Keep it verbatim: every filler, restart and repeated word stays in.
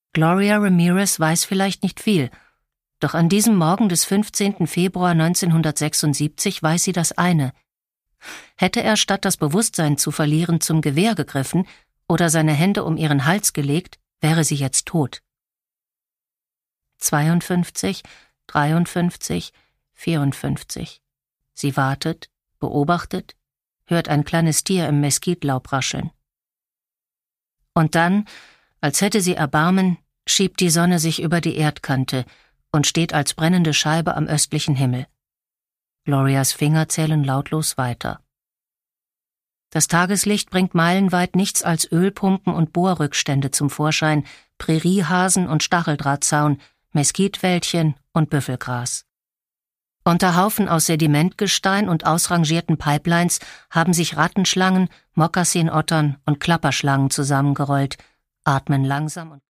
Gloria Ramirez weiß vielleicht nicht viel, doch an diesem Morgen des fünfzehnten Februar neunzehnhundertsechsundsiebzig weiß sie das eine: Hätte er statt das Bewusstsein zu verlieren zum Gewehr gegriffen oder seine Hände um ihren Hals gelegt, wäre sie jetzt tot. zweiundfünfzig, dreiundfünfzig, vierundfünfzig. Sie wartet, beobachtet, hört ein kleines Tier im Meskitlaub rascheln. Und dann, als hätte sie Erbarmen, schiebt die Sonne sich über die Erdkante und steht als brennende Scheibe am östlichen Himmel. Glorias Finger zählen lautlos weiter. Das Tageslicht bringt meilenweit nichts als Ölpumpen und Bohrrückstände zum Vorschein, Präriehasen und Stacheldrahtzaun, Meskitwäldchen und Büffelgras. Unter Haufen aus Sedimentgestein und ausrangierten Pipelines haben sich Rattenschlangen, Mokassinottern und Klapperschlangen zusammengerollt, atmen langsam und